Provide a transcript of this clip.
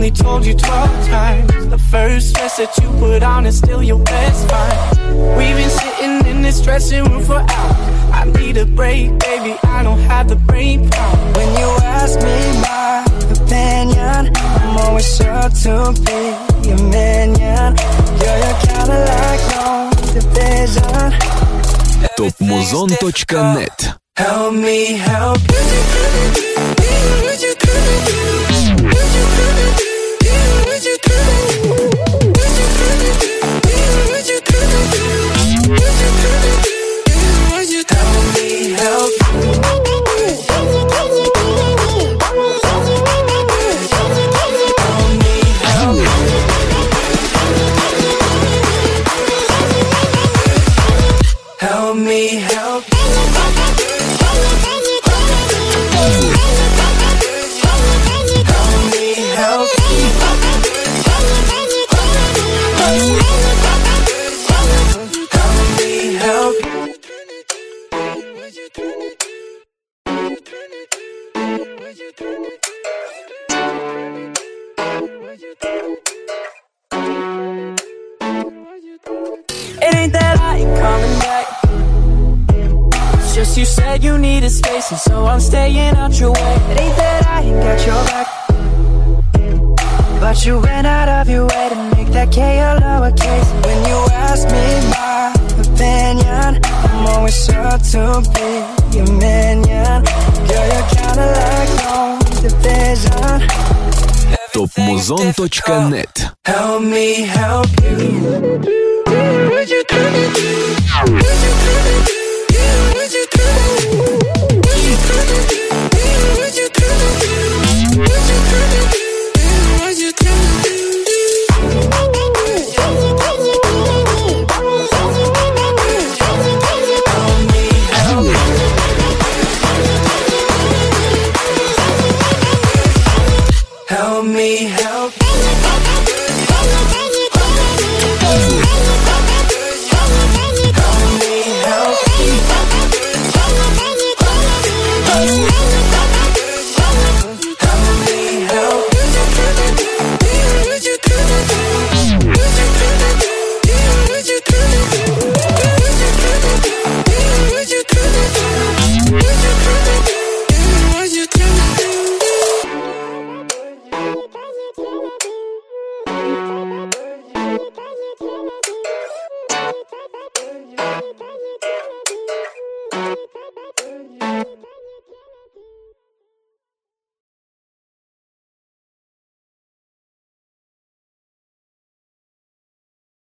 only told you 12 times. The first dress that you put on is still your best find. We've been sitting in this dressing room for hours. I need a break, baby, I don't have the brain power. When you ask me my opinion, I'm always sure to be your minion. Girl, you're kinda like no division. Topmuzon.net. Help me help you. Help me help. It ain't that I ain't coming back. It's just you said you needed space, and so I'm staying out your way. It ain't that I ain't got your back, but you went out of your way to make that K a lowercase. When you ask me my opinion, I'm always sure to be your minion. Girl, you're kinda like no division. Topmuzon.net. Help me help you. Help me help.